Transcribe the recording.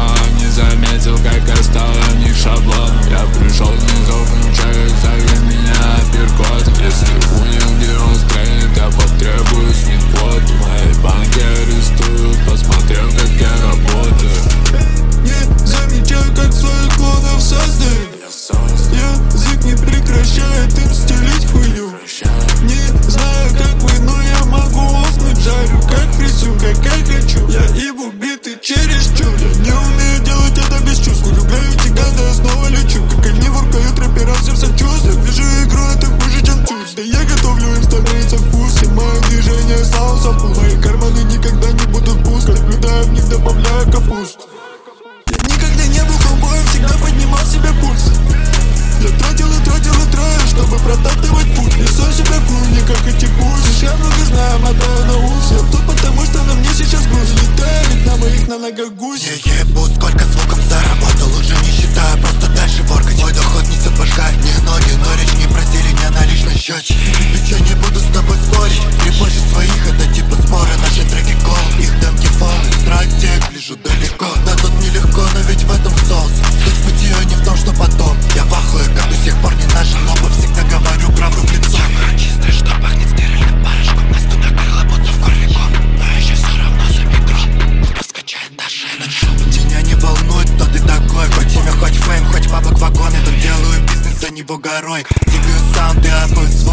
не заметил, как я стал от них шаблоном. Я пришел снизу, включаю, зови меня апперкот. Если понял, где он стрельнет, я потребую снитплот. Мои банки арестуют, посмотрев, как я работаю. Не замечаю, как своих клонов создаю. Язык не прекращает им стелить хуйню. Не знаю, как вы, но я могу оснуть. Жарю, как фрисю, как я хочу. Я ибу биты чересчур. Я не умею делать это без чувств. Влюбляю тебя, да я снова лечу. Как они воркают, рэпера всем сочувствую. Вижу игру, это хуже, чем чувств. Да я готовлю им становиться вкусным. Мое движение стало сопут. Мои карманы никогда не будут пусты. Наблюдаю в них, добавляю капусту. Я никогда не был ковбоем, всегда поднимал себе пульс. Я тратил, чтобы протаптывать путь. Несу себя не как эти пусть. Я много знаю, мотаю на ус. Я тут потому, что на мне сейчас груз. Летает на моих на ногах гусь. Я ебу, сколько звуком заработал. Уже не считаю, просто дальше воркать. Мой доход несет башка, не ноги, но речь не про зелень, а на личной счете. Ведь я не буду с тобой спорить. При больше своих, это типа споры. Наши треки кол, их демки фолы. Стратег, лежу далеко. Да тут нелегко, но ведь в этом соус. Суть пути, а не в том, что потом. Я в ахуе, как до сих пор не наши лобы. Всегда говорю правду в лицо. Камера чистая, что пахнет стерильным порошком. Настю накрыла, будто в горле ком. Но еще все равно за микро. Раскачает даже на шоу. Тебя не волнует, кто ты такой. Хоть имя, хоть фейм, хоть бабок вагон. Я тут делаю бизнес, а не бугорой. Двигаю саунд и апы